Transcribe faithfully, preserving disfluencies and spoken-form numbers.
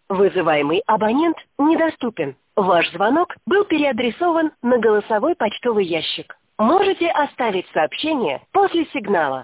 Вызываемый абонент недоступен. Ваш звонок был переадресован на голосовой почтовый ящик. Можете оставить сообщение после сигнала.